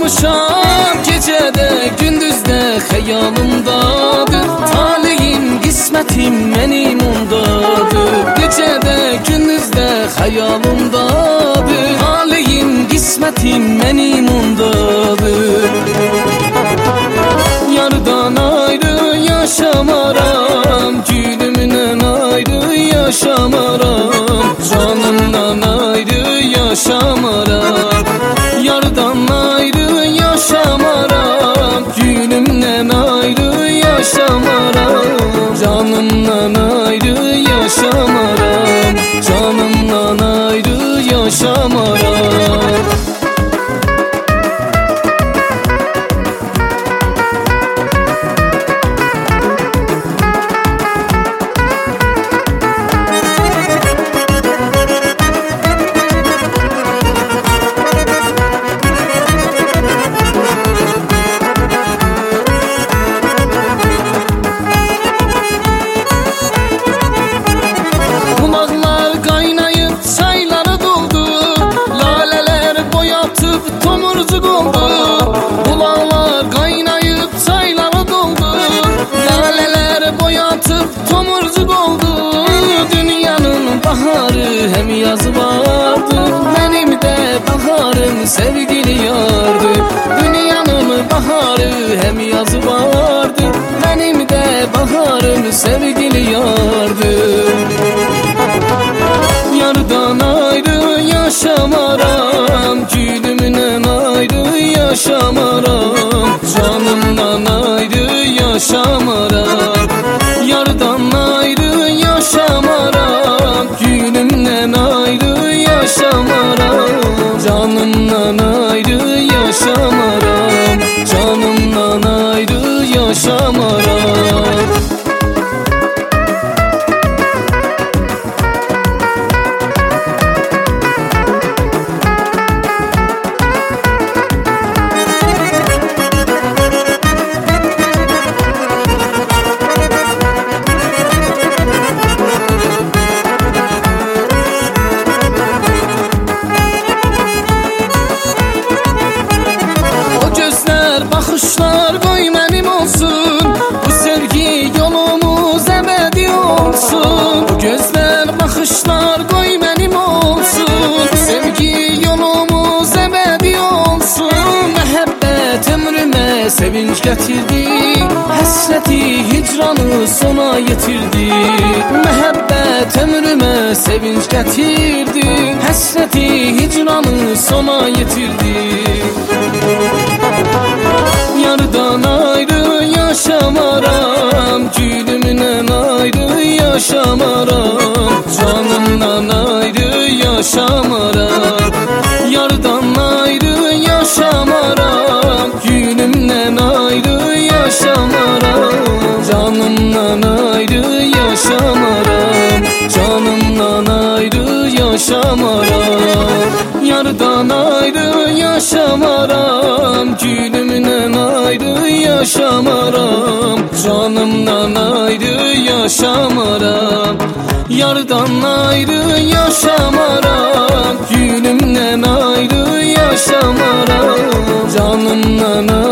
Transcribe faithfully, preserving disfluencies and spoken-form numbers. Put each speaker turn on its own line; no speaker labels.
olmuşam gecede gündüzde xəyalımdadır. Talihim qismətim mənim ondadır. Gecede gündüzde xəyalımdadır. Talihim qismətim mənim ondadır. Yardan ayrı yaşamaram, gülümden ayrı yaşamaram, canımdan ayrı yaşamaram. Yardan ayrı yaşamaram, gülümden ayrı yaşamaram, canımdan ayrı yaşamaram, canımdan ayrı yaşamaram. Tomurcuk oldu, bulağlar kaynayıp çaylara doldu. Laleler boyatıp tomurcuk oldu. Dünyanın baharı hem yazı vardı, benim de baharım sevgili yardı. Dünyanın baharı hem yazı vardı, benim de baharım sevgili yardı. Yardan ayrı yaşamaram, gülümden ayrı yaşamaram, canımdan ayrı yaşamaram. Yardan ayrı yaşamaram, gülümden ayrı yaşamaram, canımdan ayrı yaşamaram, canımdan ayrı yaşamaram. Bakışlar koy mənim olsun, bu sevgi yolumuz əbədi olsun. Bu gözler bakışlar koy mənim olsun, bu sevgi yolumuz əbədi olsun. Məhəbbət ömrümə sevinç gətirdi, həsrəti hicranı sona yetirdi. Məhəbbət ömrümə sevinç gətirdi, həsrəti hicranı sona yetirdi. Yardan ayrı yaşamaram, gülümden ayrı yaşamaram, canımdan ayrı yaşamaram. Yardan ayrı yaşamaram, gülümden ayrı yaşamaram, canımdan ayrı yaşamaram, canımdan ayrı yaşamaram. Yardan ayrı yaşamaram, gülümden ayrı yaşamaram, canımdan ayrı yaşamaram. Yardan ayrı yaşamaram, gülümden ayrı yaşamaram, canımdan ayrı